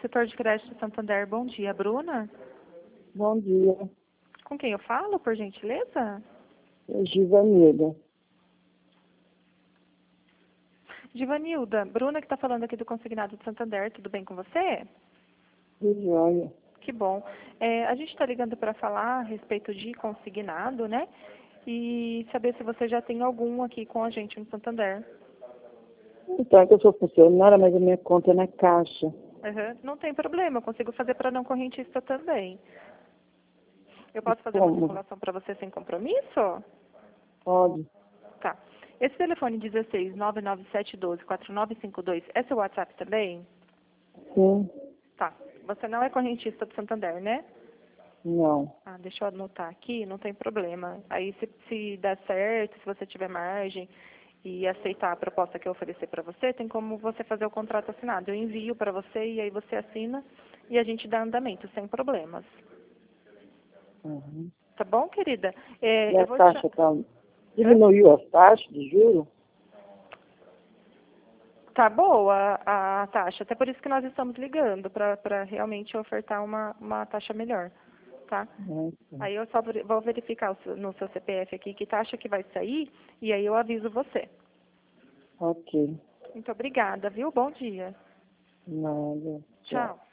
setor de crédito Santander, bom dia. Bruna? Bom dia, Com quem eu falo, por gentileza? é Givanilda. Givanilda, Bruna que está falando aqui do Consignado de Santander, tudo bem com você? De joia. Que bom. A gente está ligando para falar a respeito de consignado, né? E saber se você já tem algum aqui com a gente no Santander. Então, é que eu sou funcionária, mas a minha conta é na Caixa. Uhum. Não tem problema, eu consigo fazer para não correntista também. Eu posso fazer uma Como? simulação para você sem compromisso? Pode? Tá. Esse telefone 16 99712 4952 é seu WhatsApp também? Sim. Tá. Você não é correntista do Santander, né? Não. Ah, deixa eu anotar aqui, não tem problema. Aí se der certo, se você tiver margem e aceitar a proposta que eu oferecer para você, tem como você fazer o contrato assinado. Eu envio para você e aí você assina e a gente dá andamento, sem problemas. Uhum. Tá bom, querida? E a Eu vou te... taxa tá... Diminuiu as taxas de juros? Tá boa a taxa, até por isso que nós estamos ligando, para realmente ofertar uma taxa melhor, tá? Aí eu só vou verificar no seu CPF aqui que taxa que vai sair e aí eu aviso você. Ok. Muito obrigada, viu? Bom dia. Nada. Tchau. Tchau.